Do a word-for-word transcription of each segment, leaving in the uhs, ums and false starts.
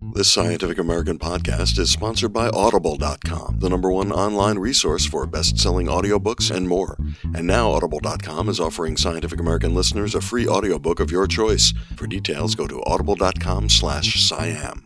This Scientific American podcast is sponsored by Audible dot com, the number one online resource for best-selling audiobooks and more. And now Audible dot com is offering Scientific American listeners a free audiobook of your choice. For details, go to audible dot com slash SciAm.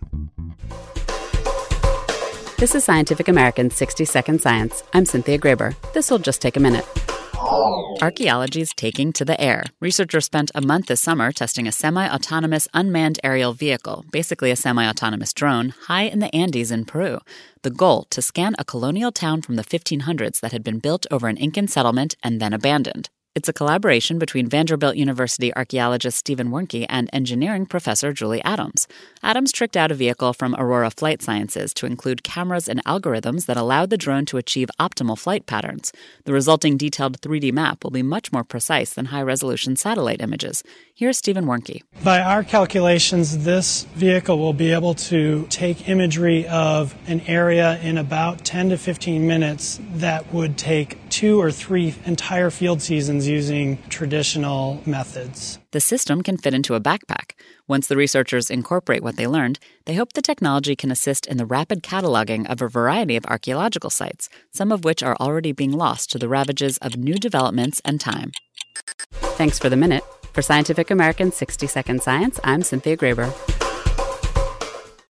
This is Scientific American's sixty second Science. I'm Cynthia Graber. This will just take a minute. Archaeology's taking to the air. Researchers spent a month this summer testing a semi-autonomous unmanned aerial vehicle, basically a semi-autonomous drone, high in the Andes in Peru. The goal, to scan a colonial town from the fifteen hundreds that had been built over an Incan settlement and then abandoned. It's a collaboration between Vanderbilt University archaeologist Stephen Wernke and engineering professor Julie Adams. Adams tricked out a vehicle from Aurora Flight Sciences to include cameras and algorithms that allowed the drone to achieve optimal flight patterns. The resulting detailed three D map will be much more precise than high-resolution satellite images. Here's Stephen Wernke. By our calculations, this vehicle will be able to take imagery of an area in about ten to fifteen minutes that would take two or three entire field seasons using traditional methods. The system can fit into a backpack. Once the researchers incorporate what they learned, they hope the technology can assist in the rapid cataloging of a variety of archaeological sites, some of which are already being lost to the ravages of new developments and time. Thanks for the minute. For Scientific American's sixty second Science, I'm Cynthia Graber.